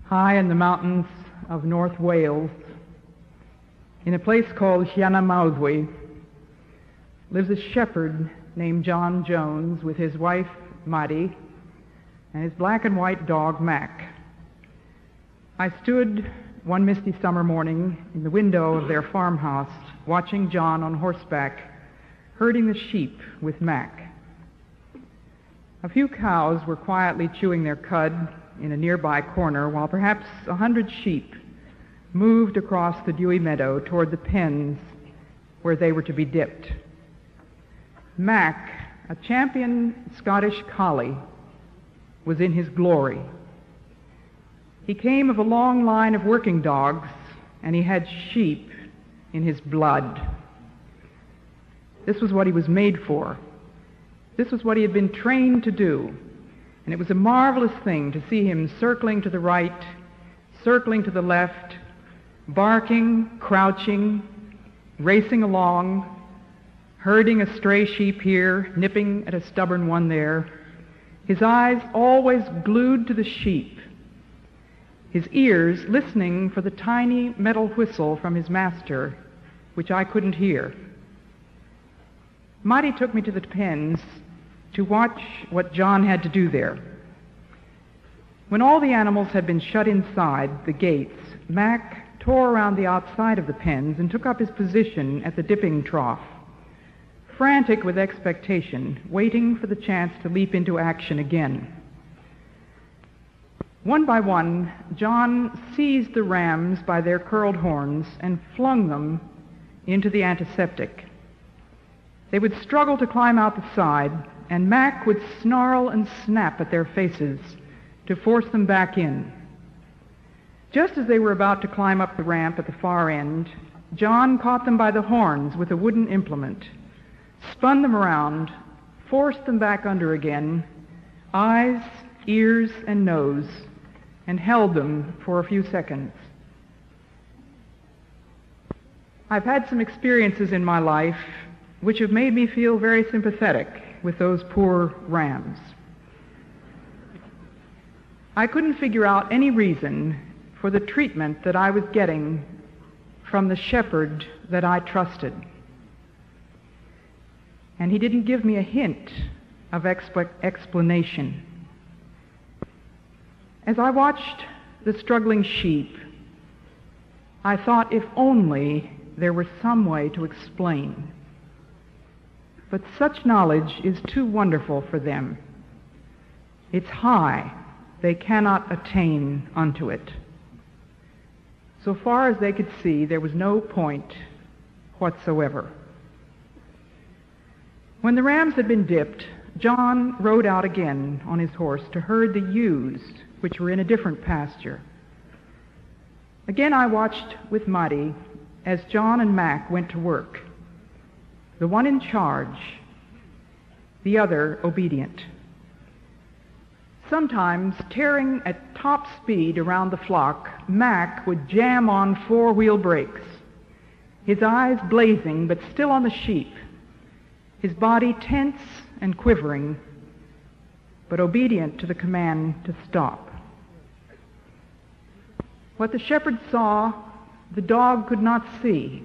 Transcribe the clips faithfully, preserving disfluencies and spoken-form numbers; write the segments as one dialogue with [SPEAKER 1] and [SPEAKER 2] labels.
[SPEAKER 1] high in the mountains of North Wales, in a place called Llanymawddwy, lives a shepherd named John Jones with his wife, Maddie, and his black and white dog, Mac. I stood one misty summer morning in the window of their farmhouse, watching John on horseback, herding the sheep with Mac. A few cows were quietly chewing their cud in a nearby corner, while perhaps a hundred sheep moved across the dewy meadow toward the pens where they were to be dipped. Mac, a champion Scottish collie, was in his glory. He came of a long line of working dogs, and he had sheep in his blood. This was what he was made for. This was what he had been trained to do, and it was a marvelous thing to see him circling to the right, circling to the left, barking, crouching, racing along, herding a stray sheep here, nipping at a stubborn one there, his eyes always glued to the sheep, his ears listening for the tiny metal whistle from his master, which I couldn't hear. Maddie took me to the pens to watch what John had to do there. When all the animals had been shut inside the gates, Mac tore around the outside of the pens and took up his position at the dipping trough, frantic with expectation, waiting for the chance to leap into action again. One by one, John seized the rams by their curled horns and flung them into the antiseptic. They would struggle to climb out the side, and Mac would snarl and snap at their faces to force them back in. Just as they were about to climb up the ramp at the far end, John caught them by the horns with a wooden implement, spun them around, forced them back under again, eyes, ears, and nose, and held them for a few seconds. I've had some experiences in my life which have made me feel very sympathetic with those poor rams. I couldn't figure out any reason for the treatment that I was getting from the shepherd that I trusted. And he didn't give me a hint of expl- explanation. As I watched the struggling sheep, I thought if only there were some way to explain. But such knowledge is too wonderful for them. It's high. They cannot attain unto it. So far as they could see, there was no point whatsoever. When the rams had been dipped, John rode out again on his horse to herd the ewes, which were in a different pasture. Again I watched with Maddie as John and Mac went to work, the one in charge, the other obedient. Sometimes, tearing at top speed around the flock, Mac would jam on four-wheel brakes, his eyes blazing but still on the sheep, his body tense and quivering, but obedient to the command to stop. What the shepherd saw, the dog could not see.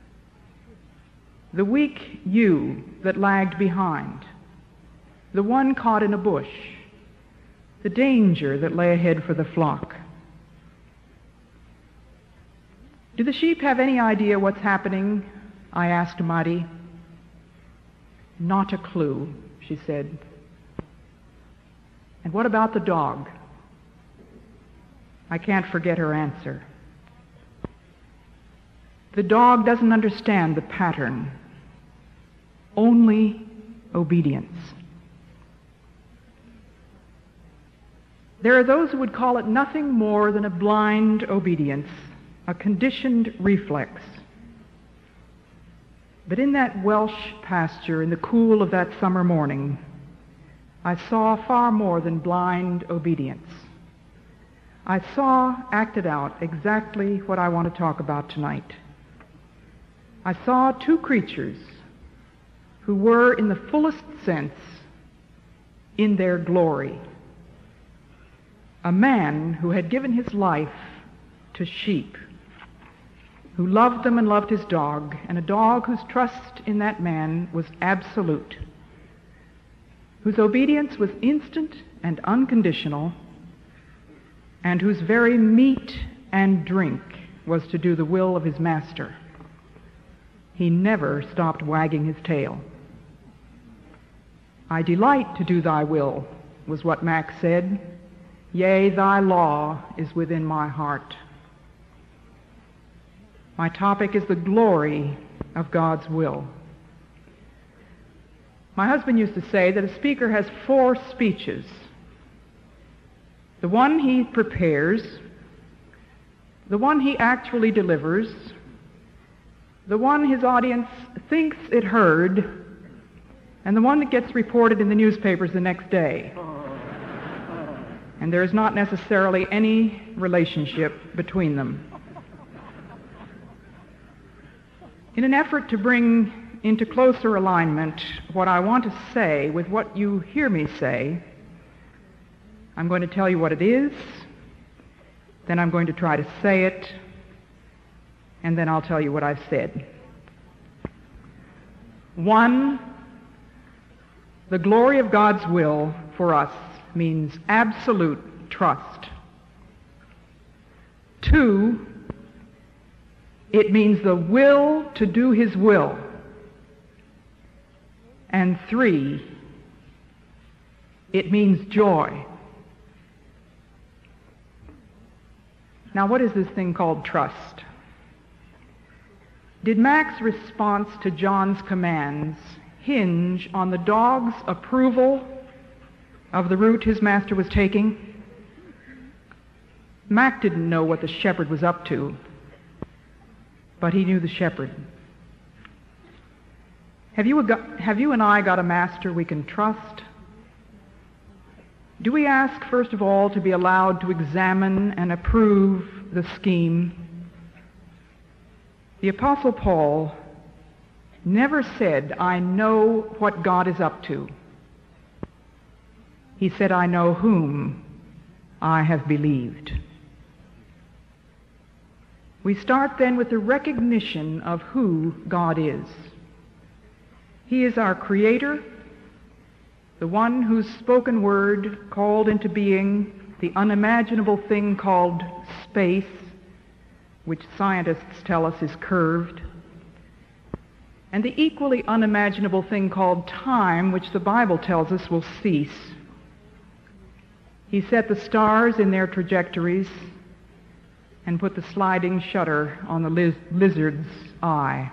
[SPEAKER 1] The weak ewe that lagged behind, the one caught in a bush, the danger that lay ahead for the flock. Do the sheep have any idea what's happening? I asked Maddie. Not a clue, she said. And what about the dog? I can't forget her answer. The dog doesn't understand the pattern. Only obedience. There are those who would call it nothing more than a blind obedience, a conditioned reflex. But in that Welsh pasture, in the cool of that summer morning, I saw far more than blind obedience. I saw acted out exactly what I want to talk about tonight. I saw two creatures who were, in the fullest sense, in their glory. a man who had given his life to sheep, who loved them and loved his dog, and a dog whose trust in that man was absolute, whose obedience was instant and unconditional, and whose very meat and drink was to do the will of his master. He never stopped wagging his tail. "I delight to do thy will," was what Max said. "Yea, thy law is within my heart." My topic is the glory of God's will. My husband used to say that a speaker has four speeches. The one he prepares, the one he actually delivers, the one his audience thinks it heard, and the one that gets reported in the newspapers the next day. And there is not necessarily any relationship between them. In an effort to bring into closer alignment what I want to say with what you hear me say, I'm going to tell you what it is, then I'm going to try to say it, and then I'll tell you what I've said. One, the glory of God's will for us means absolute trust. Two, it means the will to do His will. And three, it means joy. Now, what is this thing called trust? Did Mac's response to John's commands hinge on the dog's approval of the route his master was taking? Mac didn't know what the shepherd was up to, but he knew the shepherd. Have you, got, have you and I got a master we can trust? Do we ask, first of all, to be allowed to examine and approve the scheme? The Apostle Paul never said, "I know what God is up to." He said, "I know whom I have believed." We start then with the recognition of who God is. He is our Creator, the one whose spoken word called into being the unimaginable thing called space, which scientists tell us is curved, and the equally unimaginable thing called time, which the Bible tells us will cease. He set the stars in their trajectories and put the sliding shutter on the liz- lizard's eye.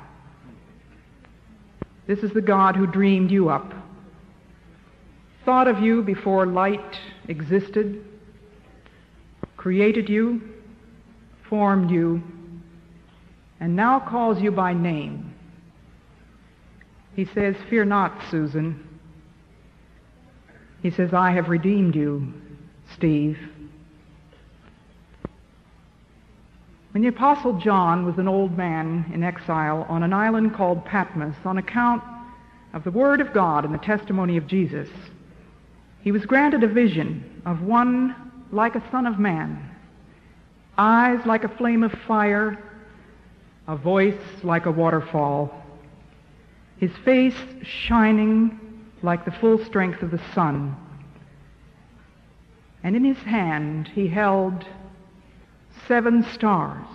[SPEAKER 1] This is the God who dreamed you up, thought of you before light existed, created you, formed you, and now calls you by name. He says, "Fear not, Susan." He says, "I have redeemed you, Steve." When the Apostle John was an old man in exile on an island called Patmos on account of the Word of God and the testimony of Jesus, he was granted a vision of one like a son of man, eyes like a flame of fire, a voice like a waterfall, his face shining like the full strength of the sun. And in his hand he held seven stars.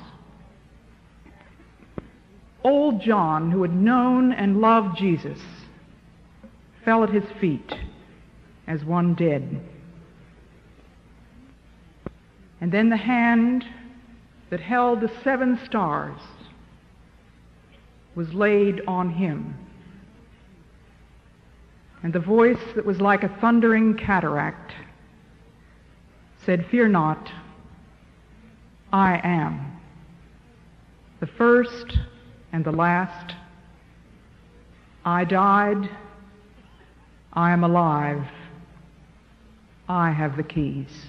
[SPEAKER 1] Old John, who had known and loved Jesus, fell at his feet as one dead. And then the hand that held the seven stars was laid on him. And the voice that was like a thundering cataract said, "Fear not, I am the first and the last. I died, I am alive, I have the keys.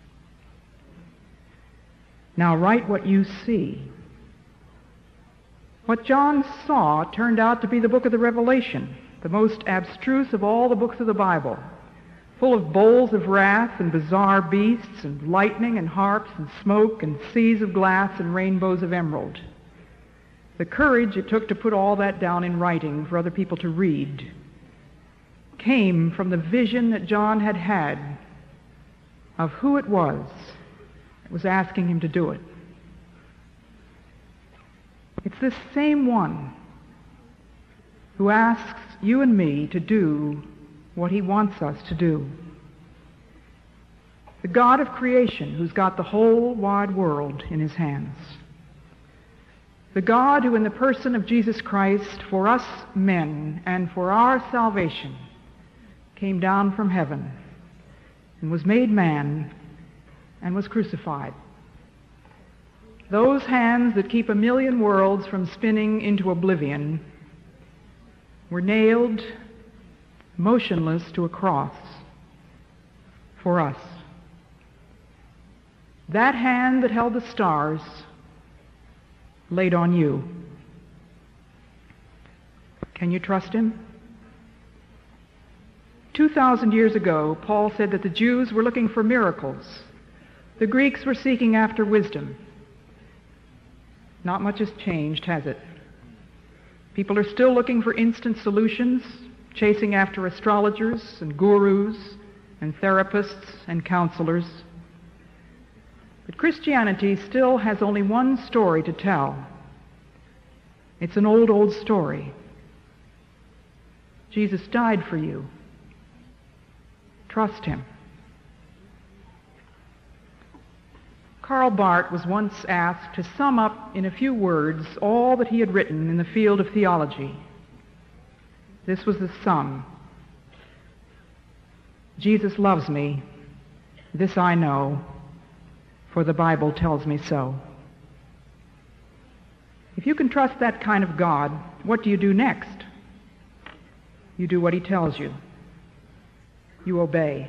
[SPEAKER 1] Now write what you see." What John saw turned out to be the book of the Revelation, the most abstruse of all the books of the Bible, full of bowls of wrath and bizarre beasts and lightning and harps and smoke and seas of glass and rainbows of emerald. The courage it took to put all that down in writing for other people to read came from the vision that John had had of who it was that was asking him to do it. It's this same one who asks you and me to do what he wants us to do. The God of creation who's got the whole wide world in his hands. The God who in the person of Jesus Christ, for us men and for our salvation, came down from heaven and was made man and was crucified. Those hands that keep a million worlds from spinning into oblivion were nailed motionless to a cross for us. That hand that held the stars laid on you. Can you trust him? Two thousand years ago, Paul said that the Jews were looking for miracles. The Greeks were seeking after wisdom. Not much has changed, has it? People are still looking for instant solutions, chasing after astrologers and gurus and therapists and counselors. But Christianity still has only one story to tell. It's an old, old story. Jesus died for you. Trust him. Karl Barth was once asked to sum up in a few words all that he had written in the field of theology. This was the sum. Jesus loves me. This I know, for the Bible tells me so. If you can trust that kind of God, what do you do next? You do what he tells you. You obey.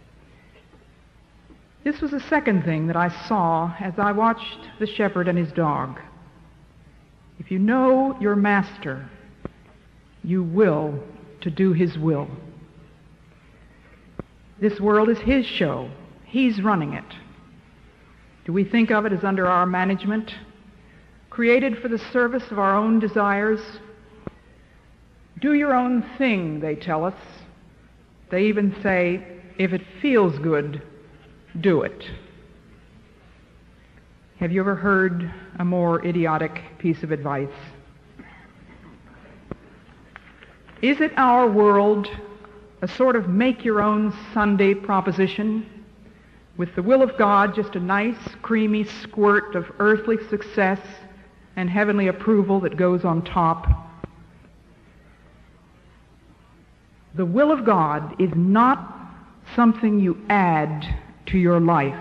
[SPEAKER 1] This was the second thing that I saw as I watched the shepherd and his dog. If you know your master, you will to do his will. This world is his show. He's running it. Do we think of it as under our management, created for the service of our own desires? Do your own thing, they tell us. They even say, if it feels good, do it. Have you ever heard a more idiotic piece of advice? Is it our world a sort of make-your-own Sunday proposition, with the will of God just a nice, creamy squirt of earthly success and heavenly approval that goes on top? The will of God is not something you add to your life.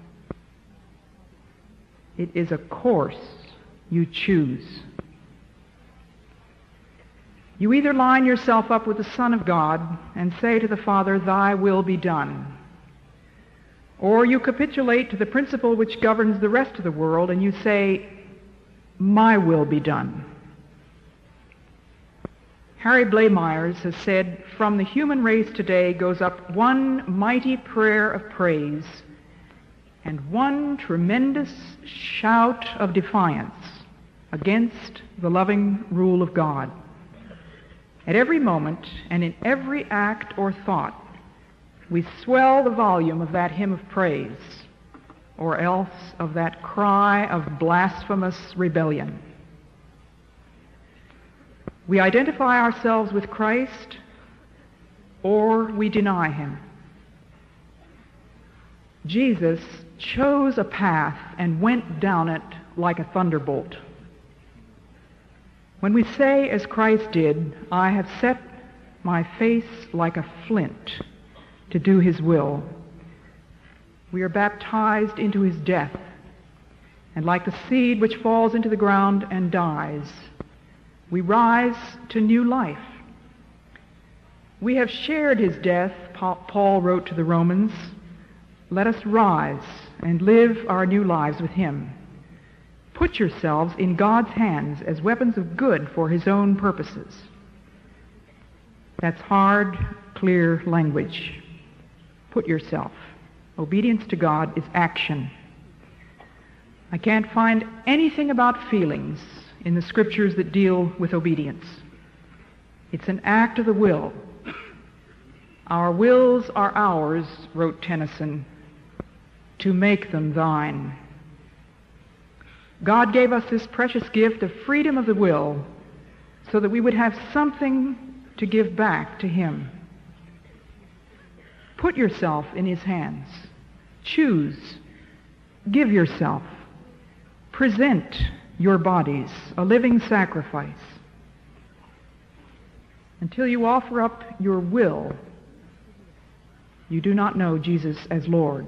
[SPEAKER 1] It is a course you choose. You either line yourself up with the Son of God and say to the Father, thy will be done, or you capitulate to the principle which governs the rest of the world and you say, my will be done. Harry Blamires has said, from the human race today goes up one mighty prayer of praise and one tremendous shout of defiance against the loving rule of God. At every moment and in every act or thought, we swell the volume of that hymn of praise, or else of that cry of blasphemous rebellion. We identify ourselves with Christ, or we deny him. Jesus chose a path and went down it like a thunderbolt. When we say, as Christ did, I have set my face like a flint to do his will, we are baptized into his death, and like the seed which falls into the ground and dies, we rise to new life. We have shared his death, Paul wrote to the Romans. Let us rise and live our new lives with him. Put yourselves in God's hands as weapons of good for his own purposes. That's hard, clear language. Put yourself. Obedience to God is action. I can't find anything about feelings in the scriptures that deal with obedience. It's an act of the will. Our wills are ours, wrote Tennyson, to make them thine. God gave us this precious gift of freedom of the will so that we would have something to give back to Him. Put yourself in His hands. Choose. Give yourself. Present your bodies, a living sacrifice. Until you offer up your will, you do not know Jesus as Lord.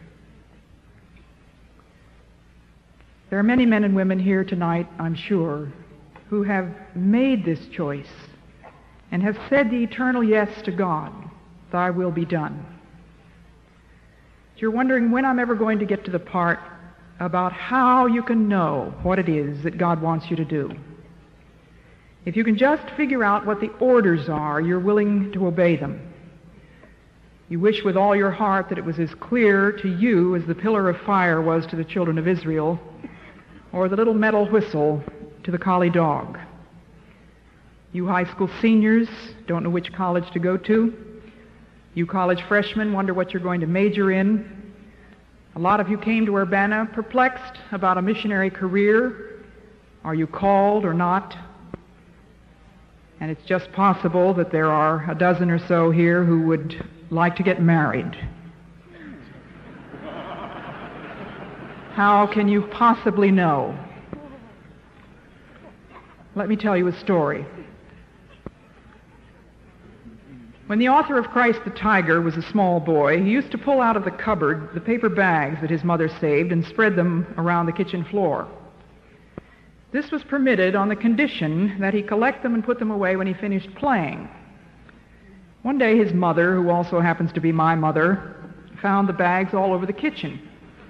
[SPEAKER 1] There are many men and women here tonight, I'm sure, who have made this choice and have said the eternal yes to God, thy will be done. You're wondering when I'm ever going to get to the part about how you can know what it is that God wants you to do. If you can just figure out what the orders are, you're willing to obey them. You wish with all your heart that it was as clear to you as the pillar of fire was to the children of Israel, or the little metal whistle to the collie dog. You high school seniors don't know which college to go to. You college freshmen wonder what you're going to major in. A lot of you came to Urbana perplexed about a missionary career. Are you called or not? And it's just possible that there are a dozen or so here who would like to get married. How can you possibly know? Let me tell you a story. When the author of Christ the Tiger was a small boy, he used to pull out of the cupboard the paper bags that his mother saved and spread them around the kitchen floor. This was permitted on the condition that he collect them and put them away when he finished playing. One day his mother, who also happens to be my mother, found the bags all over the kitchen.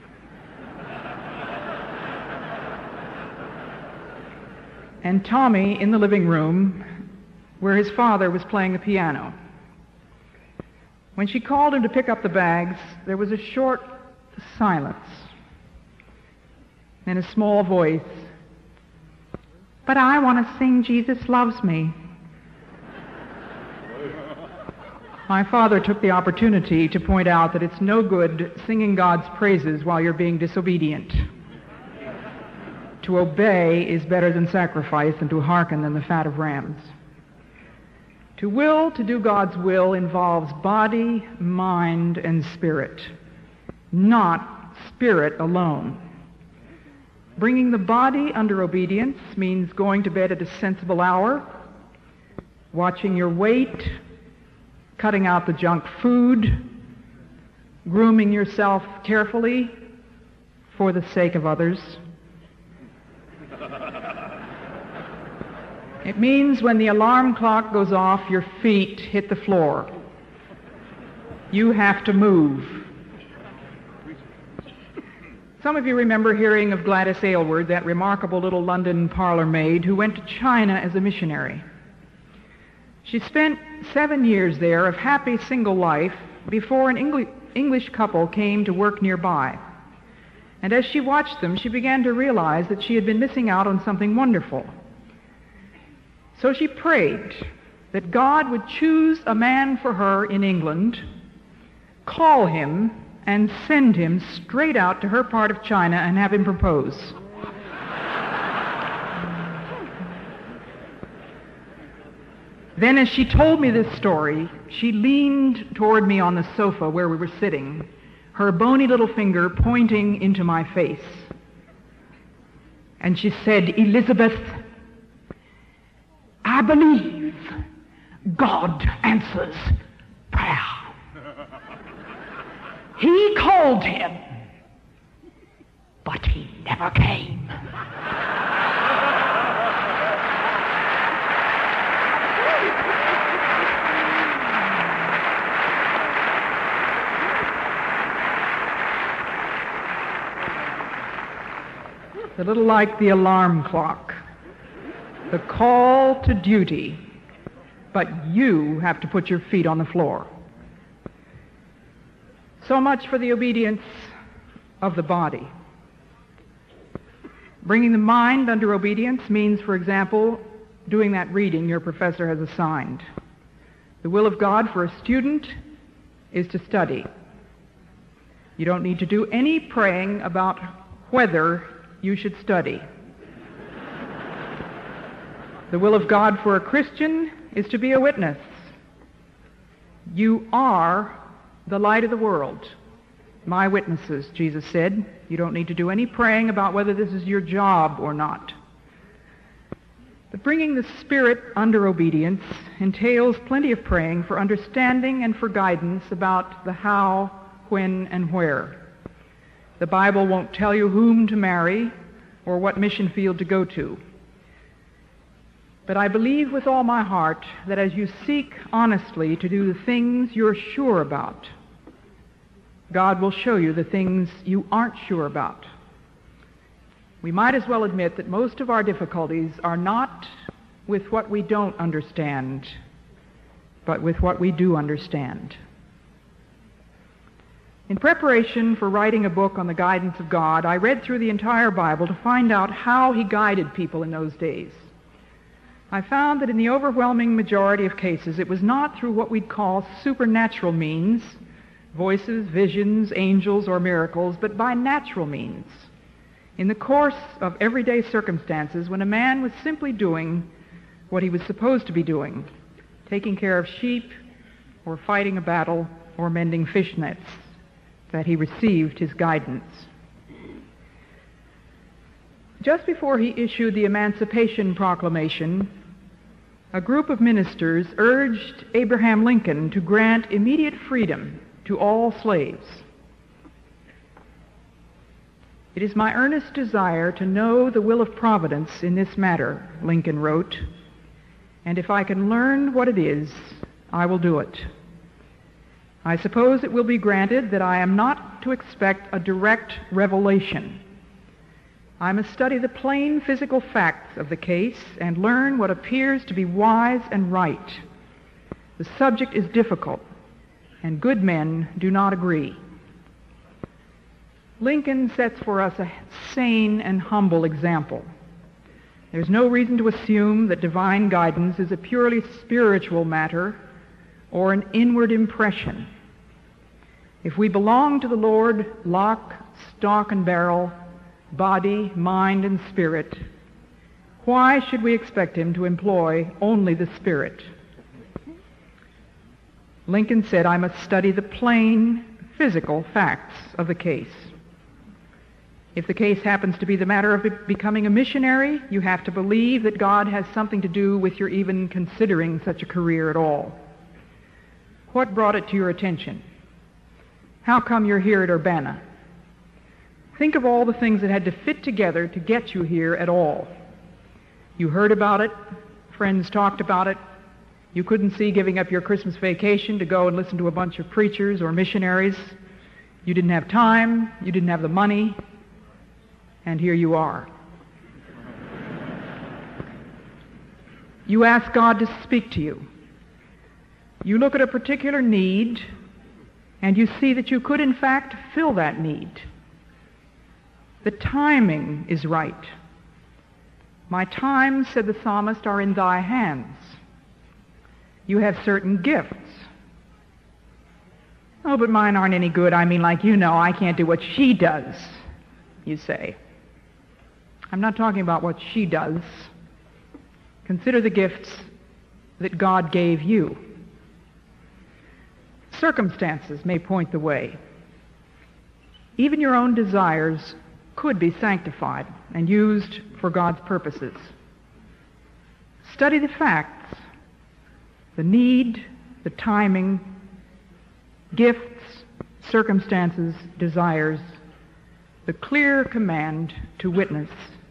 [SPEAKER 1] And Tommy in the living room where his father was playing the piano. When she called him to pick up the bags, there was a short silence. Then a small voice, "But I want to sing Jesus Loves Me." My father took the opportunity to point out that it's no good singing God's praises while you're being disobedient. To obey is better than sacrifice, and to hearken than the fat of rams. To will to do God's will involves body, mind, and spirit, not spirit alone. Bringing the body under obedience means going to bed at a sensible hour, watching your weight, cutting out the junk food, grooming yourself carefully for the sake of others. It means when the alarm clock goes off, your feet hit the floor. You have to move. Some of you remember hearing of Gladys Aylward, that remarkable little London parlor maid who went to China as a missionary. She spent seven years there of happy single life before an Engli- English couple came to work nearby. And as she watched them, she began to realize that she had been missing out on something wonderful. So she prayed that God would choose a man for her in England, call him, and send him straight out to her part of China and have him propose. Then as she told me this story, she leaned toward me on the sofa where we were sitting, her bony little finger pointing into my face. And she said, "Elizabeth, I believe God answers prayer. He called him, but he never came." A little like the alarm clock. The call to duty, but you have to put your feet on the floor. So much for the obedience of the body. Bringing the mind under obedience means, for example, doing that reading your professor has assigned. The will of God for a student is to study. You don't need to do any praying about whether you should study. The will of God for a Christian is to be a witness. You are the light of the world. My witnesses, Jesus said. You don't need to do any praying about whether this is your job or not. But bringing the Spirit under obedience entails plenty of praying for understanding and for guidance about the how, when, and where. The Bible won't tell you whom to marry or what mission field to go to. But I believe with all my heart that as you seek honestly to do the things you're sure about, God will show you the things you aren't sure about. We might as well admit that most of our difficulties are not with what we don't understand, but with what we do understand. In preparation for writing a book on the guidance of God, I read through the entire Bible to find out how he guided people in those days. I found that in the overwhelming majority of cases, it was not through what we'd call supernatural means, voices, visions, angels, or miracles, but by natural means. In the course of everyday circumstances, when a man was simply doing what he was supposed to be doing, taking care of sheep, or fighting a battle, or mending fish nets, that he received his guidance. Just before he issued the Emancipation Proclamation, a group of ministers urged Abraham Lincoln to grant immediate freedom to all slaves. It is my earnest desire to know the will of Providence in this matter, Lincoln wrote, and if I can learn what it is, I will do it. I suppose it will be granted that I am not to expect a direct revelation. I must study the plain physical facts of the case and learn what appears to be wise and right. The subject is difficult, and good men do not agree. Lincoln sets for us a sane and humble example. There's no reason to assume that divine guidance is a purely spiritual matter or an inward impression. If we belong to the Lord, lock, stock, and barrel, body, mind, and spirit, why should we expect him to employ only the Spirit? Lincoln said, I must study the plain, physical facts of the case. If the case happens to be the matter of becoming a missionary, you have to believe that God has something to do with your even considering such a career at all. What brought it to your attention? How come you're here at Urbana? Think of all the things that had to fit together to get you here at all. You heard about it, friends talked about it, you couldn't see giving up your Christmas vacation to go and listen to a bunch of preachers or missionaries. You didn't have time, you didn't have the money, and here you are. You ask God to speak to you. You look at a particular need, and you see that you could in fact fill that need. The timing is right. My times, said the psalmist, are in thy hands. You have certain gifts. Oh, but mine aren't any good. I mean, like you know, I can't do what she does, you say. I'm not talking about what she does. Consider the gifts that God gave you. Circumstances may point the way. Even your own desires could be sanctified and used for God's purposes. Study the facts, the need, the timing, gifts, circumstances, desires, the clear command to witness.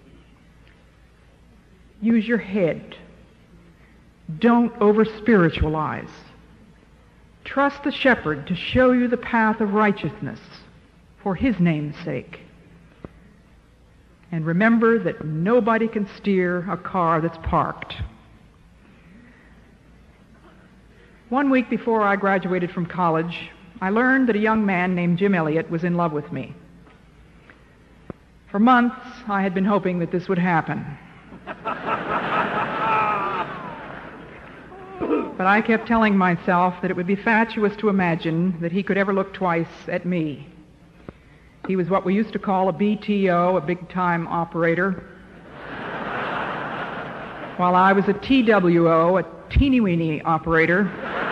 [SPEAKER 1] Use your head. Don't over-spiritualize. Trust the shepherd to show you the path of righteousness for his name's sake. And remember that nobody can steer a car that's parked. One week before I graduated from college, I learned that a young man named Jim Elliot was in love with me. For months, I had been hoping that this would happen. But I kept telling myself that it would be fatuous to imagine that he could ever look twice at me. He was what we used to call a B T O, a big-time operator, while I was a T W O, a teeny-weeny operator.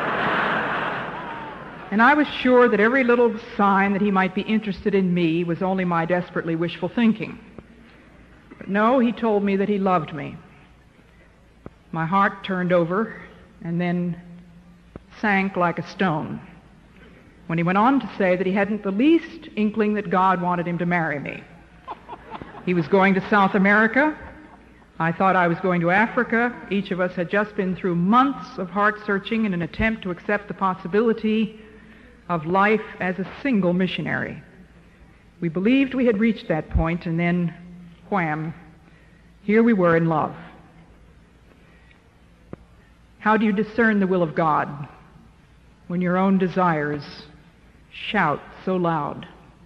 [SPEAKER 1] And I was sure that every little sign that he might be interested in me was only my desperately wishful thinking. But no, he told me that he loved me. My heart turned over and then sank like a stone when he went on to say that he hadn't the least inkling that God wanted him to marry me. He was going to South America. I thought I was going to Africa. Each of us had just been through months of heart-searching in an attempt to accept the possibility of life as a single missionary. We believed we had reached that point, and then, wham, here we were in love. How do you discern the will of God when your own desires shout so loud?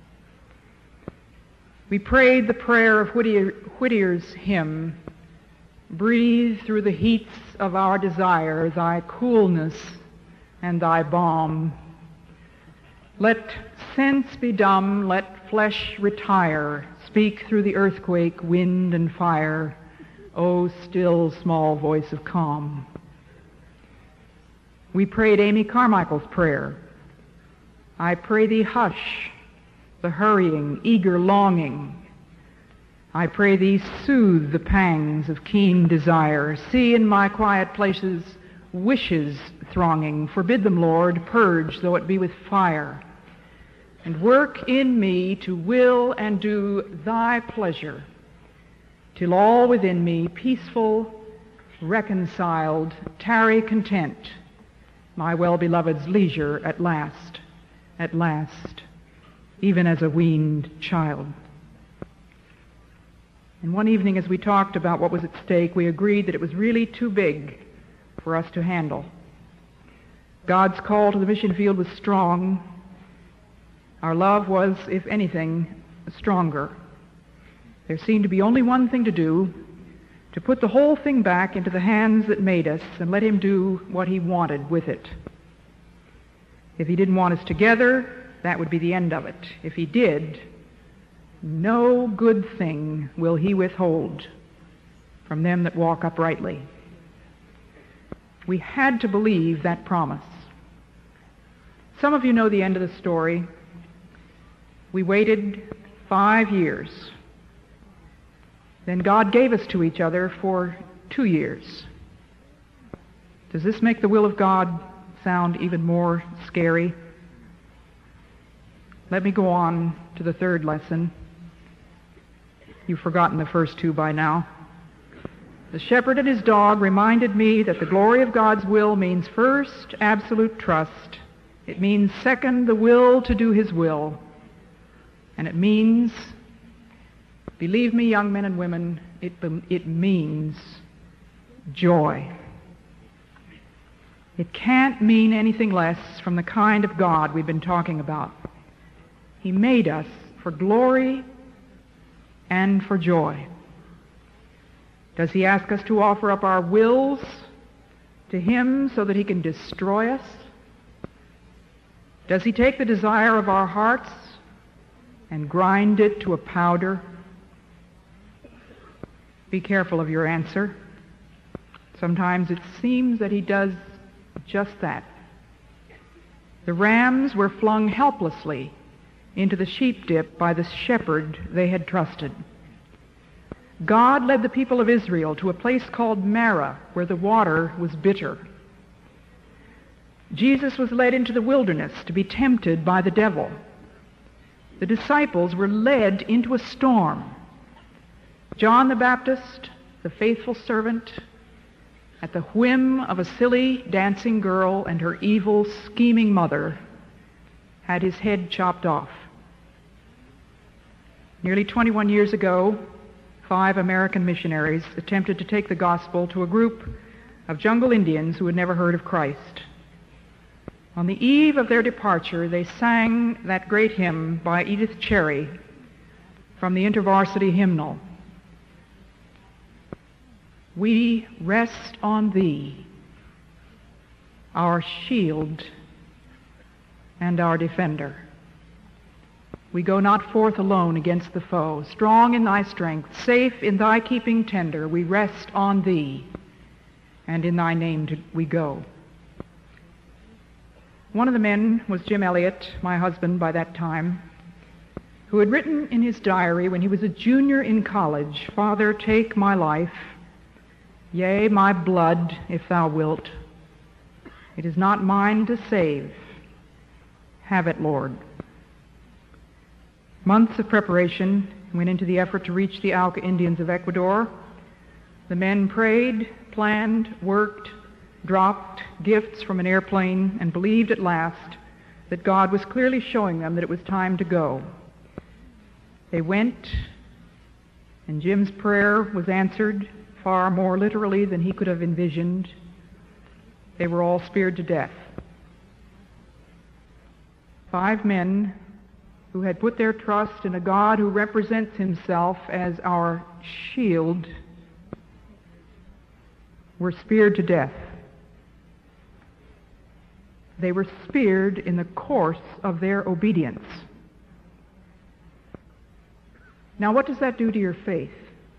[SPEAKER 1] We prayed the prayer of Whittier, Whittier's hymn, "Breathe through the heats of our desire thy coolness and thy balm. Let sense be dumb, let flesh retire, speak through the earthquake, wind and fire, O still small voice of calm." We prayed Amy Carmichael's prayer, "I pray thee hush the hurrying, eager longing. I pray thee soothe the pangs of keen desire. See in my quiet places wishes thronging. Forbid them, Lord, purge though it be with fire. And work in me to will and do thy pleasure, till all within me, peaceful, reconciled, tarry content, my well-beloved's leisure at last, at last, even as a weaned child." And one evening as we talked about what was at stake, we agreed that it was really too big for us to handle. God's call to the mission field was strong. Our love was, if anything, stronger. There seemed to be only one thing to do, to put the whole thing back into the hands that made us and let him do what he wanted with it. If he didn't want us together, that would be the end of it. If he did, no good thing will he withhold from them that walk uprightly. We had to believe that promise. Some of you know the end of the story. We waited five years. Then God gave us to each other for two years. Does this make the will of God sound even more scary? Let me go on to the third lesson. You've forgotten the first two by now. The shepherd and his dog reminded me that the glory of God's will means first, absolute trust. It means second, the will to do his will. And it means, believe me, young men and women, it, it means joy. It can't mean anything less from the kind of God we've been talking about. He made us for glory and for joy. Does he ask us to offer up our wills to him so that he can destroy us? Does he take the desire of our hearts and grind it to a powder? Be careful of your answer. Sometimes it seems that he does just that. The rams were flung helplessly into the sheep dip by the shepherd they had trusted. God led the people of Israel to a place called Marah, where the water was bitter. Jesus was led into the wilderness to be tempted by the devil. The disciples were led into a storm. John the Baptist, the faithful servant, at the whim of a silly dancing girl and her evil, scheming mother, had his head chopped off. Nearly twenty-one years ago, five American missionaries attempted to take the gospel to a group of jungle Indians who had never heard of Christ. On the eve of their departure, they sang that great hymn by Edith Cherry from the InterVarsity hymnal. We rest on Thee, our shield and our defender. We go not forth alone against the foe. Strong in Thy strength, safe in Thy keeping tender, we rest on Thee, and in Thy name to, we go. One of the men was Jim Elliot, my husband by that time, who had written in his diary when he was a junior in college, "Father, take my life, yea, my blood, if Thou wilt. It is not mine to save. Have it, Lord." Months of preparation went into the effort to reach the Auca Indians of Ecuador. The men prayed, planned, worked, dropped gifts from an airplane, and believed at last that God was clearly showing them that it was time to go. They went, and Jim's prayer was answered far more literally than he could have envisioned. They were all speared to death. Five men who had put their trust in a God who represents himself as our shield were speared to death. They were speared in the course of their obedience. Now, what does that do to your faith?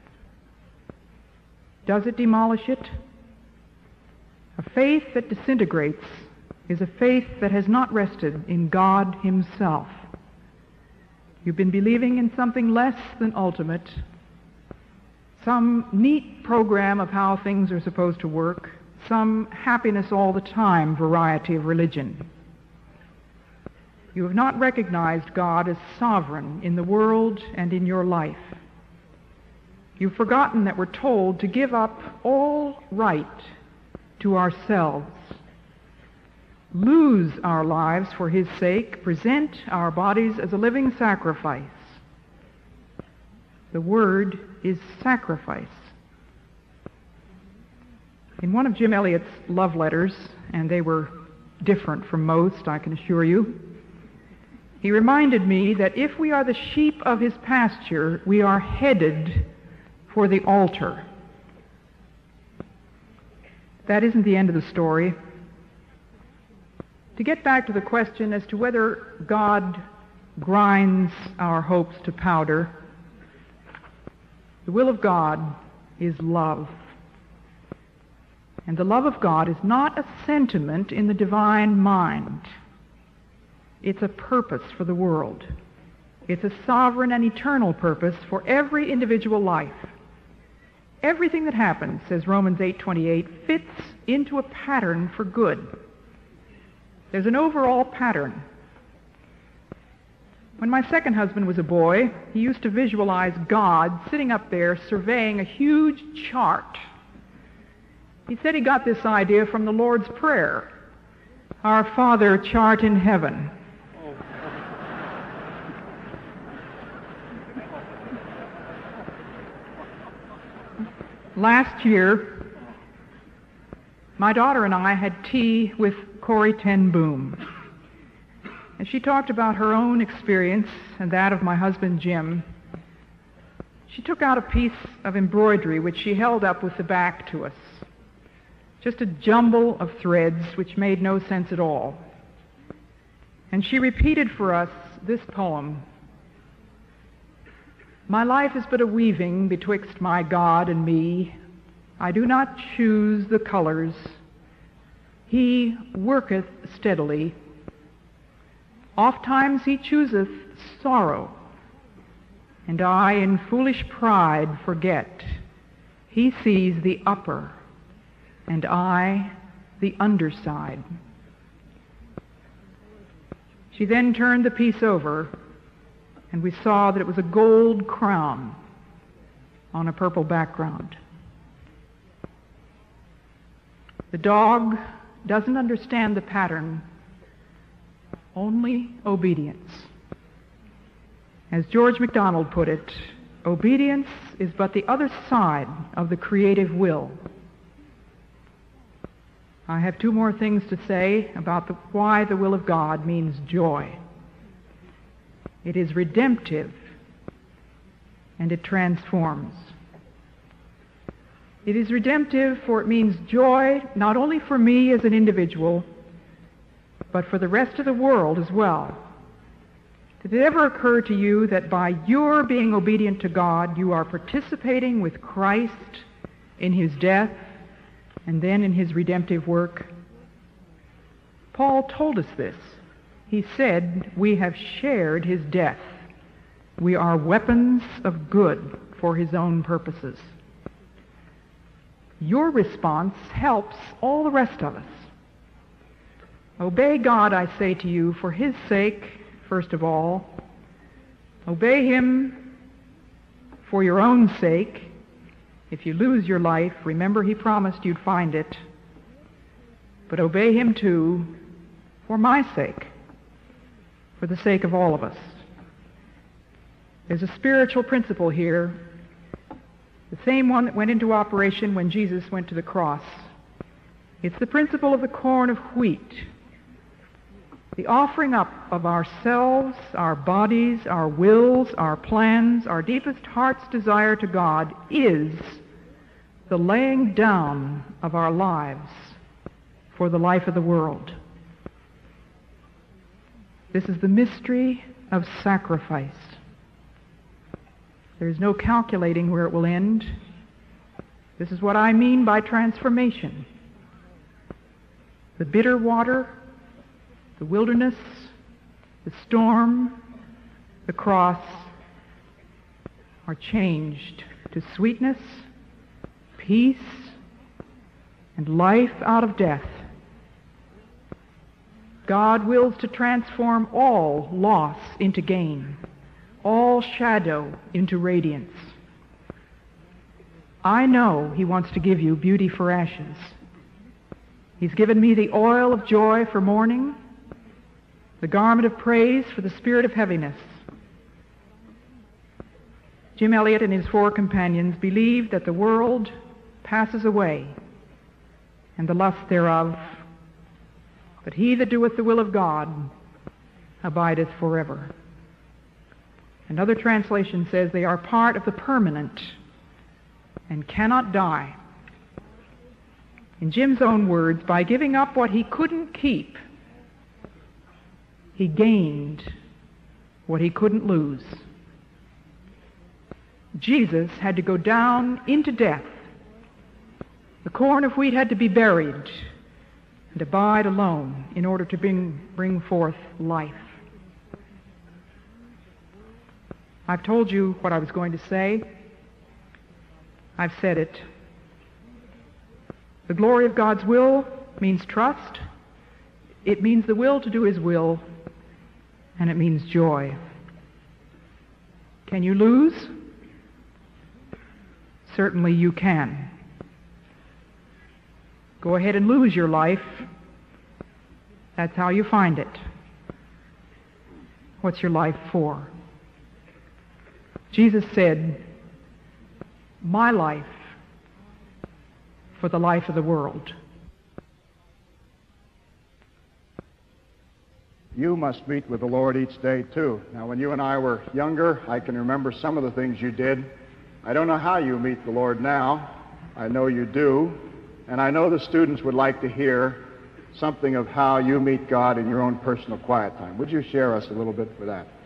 [SPEAKER 1] Does it demolish it? A faith that disintegrates is a faith that has not rested in God Himself. You've been believing in something less than ultimate, some neat program of how things are supposed to work, some happiness all the time variety of religion. You have not recognized God as sovereign in the world and in your life. You've forgotten that we're told to give up all right to ourselves, lose our lives for His sake, present our bodies as a living sacrifice. The word is sacrifice. In one of Jim Elliot's love letters, and they were different from most, I can assure you, he reminded me that if we are the sheep of His pasture, we are headed for the altar. That isn't the end of the story. To get back to the question as to whether God grinds our hopes to powder, the will of God is love. And the love of God is not a sentiment in the divine mind. It's a purpose for the world. It's a sovereign and eternal purpose for every individual life. Everything that happens, says Romans eight twenty-eight, fits into a pattern for good. There's an overall pattern. When my second husband was a boy, he used to visualize God sitting up there surveying a huge chart. He said he got this idea from the Lord's Prayer, "Our Father, chart in heaven." Last year, my daughter and I had tea with Corrie ten Boom. And she talked about her own experience and that of my husband Jim. She took out a piece of embroidery which she held up with the back to us. Just a jumble of threads which made no sense at all. And she repeated for us this poem: "My life is but a weaving betwixt my God and me. I do not choose the colors. He worketh steadily. Ofttimes He chooseth sorrow, and I in foolish pride forget. He sees the upper, and I the underside." She then turned the piece over, and we saw that it was a gold crown on a purple background. The dog doesn't understand the pattern, only obedience. As George MacDonald put it, obedience is but the other side of the creative will. I have two more things to say about the, why the will of God means joy. It is redemptive, and it transforms. It is redemptive, for it means joy not only for me as an individual, but for the rest of the world as well. Did it ever occur to you that by your being obedient to God, you are participating with Christ in his death and then in his redemptive work? Paul told us this. He said, we have shared his death. We are weapons of good for his own purposes. Your response helps all the rest of us. Obey God, I say to you, for his sake, first of all. Obey him for your own sake. If you lose your life, remember he promised you'd find it. But obey him too for my sake, for the sake of all of us. There's a spiritual principle here, the same one that went into operation when Jesus went to the cross. It's the principle of the corn of wheat. The offering up of ourselves, our bodies, our wills, our plans, our deepest heart's desire to God is the laying down of our lives for the life of the world. This is the mystery of sacrifice. There's no calculating where it will end. This is what I mean by transformation. The bitter water, the wilderness, the storm, the cross are changed to sweetness, peace, and life out of death. God wills to transform all loss into gain, all shadow into radiance. I know he wants to give you beauty for ashes. He's given me the oil of joy for mourning, the garment of praise for the spirit of heaviness. Jim Elliot and his four companions believed that the world passes away, and the lust thereof, but he that doeth the will of God abideth forever. Another translation says they are part of the permanent and cannot die. In Jim's own words, by giving up what he couldn't keep, he gained what he couldn't lose. Jesus had to go down into death. The corn of wheat had to be buried and abide alone in order to bring, bring forth life. I've told you what I was going to say. I've said it. The glory of God's will means trust. It means the will to do his will, and it means joy. Can you lose? Certainly you can. Go ahead and lose your life. That's how you find it. What's your life for? Jesus said, my life for the life of the world.
[SPEAKER 2] You must meet with the Lord each day, too. Now, when you and I were younger, I can remember some of the things you did. I don't know how you meet the Lord now. I know you do. And I know the students would like to hear something of how you meet God in your own personal quiet time. Would you share us a little bit for that?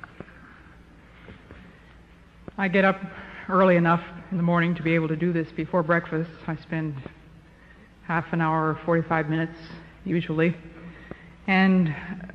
[SPEAKER 1] I get up early enough in the morning to be able to do this before breakfast. I spend half an hour or forty-five minutes usually. And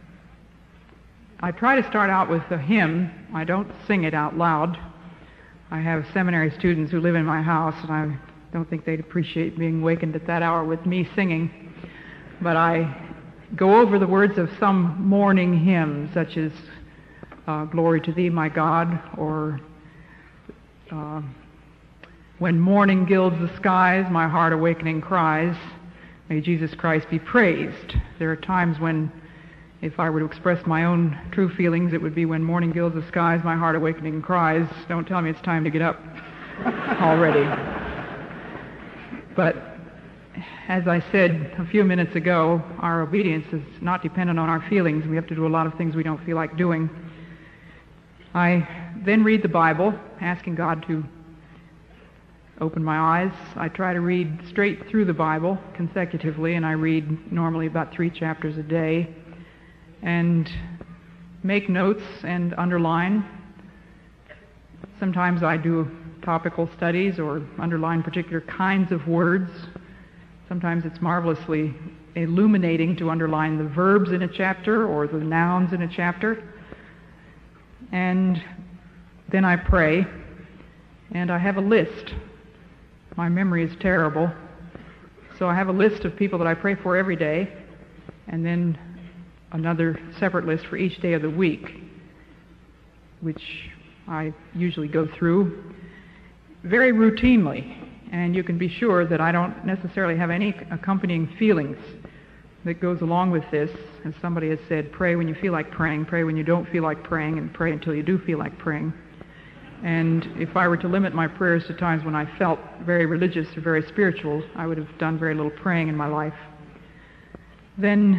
[SPEAKER 1] I try to start out with a hymn. I don't sing it out loud. I have seminary students who live in my house, and I don't think they'd appreciate being wakened at that hour with me singing. But I go over the words of some morning hymn, such as uh, Glory to Thee, My God, or uh, When Morning Gilds the Skies, My Heart Awakening Cries, May Jesus Christ be praised. There are times when, if I were to express my own true feelings, it would be when morning gilds the skies, my heart awakening cries, don't tell me it's time to get up already. But as I said a few minutes ago, our obedience is not dependent on our feelings. We have to do a lot of things we don't feel like doing. I then read the Bible, asking God to open my eyes. I try to read straight through the Bible consecutively, and I read normally about three chapters a day, and make notes and underline. Sometimes I do topical studies or underline particular kinds of words. Sometimes it's marvelously illuminating to underline the verbs in a chapter or the nouns in a chapter. And then I pray, and I have a list. My memory is terrible, so I have a list of people that I pray for every day, and then another separate list for each day of the week, which I usually go through very routinely. And you can be sure that I don't necessarily have any accompanying feelings that goes along with this. As somebody has said, pray when you feel like praying, pray when you don't feel like praying, and pray until you do feel like praying. And if I were to limit my prayers to times when I felt very religious or very spiritual, I would have done very little praying in my life. Then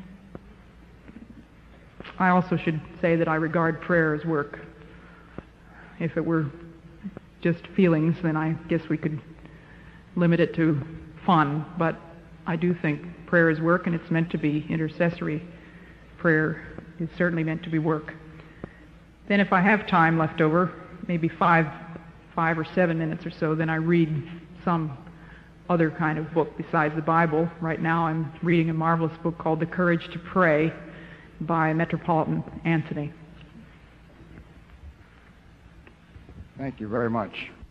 [SPEAKER 1] I also should say that I regard prayer as work. If it were just feelings, then I guess we could limit it to fun. But I do think prayer is work, and it's meant to be intercessory. Prayer is certainly meant to be work. Then if I have time left over, maybe five, five or seven minutes or so, then I read some other kind of book besides the Bible. Right now I'm reading a marvelous book called The Courage to Pray by Metropolitan Anthony.
[SPEAKER 2] Thank you very much.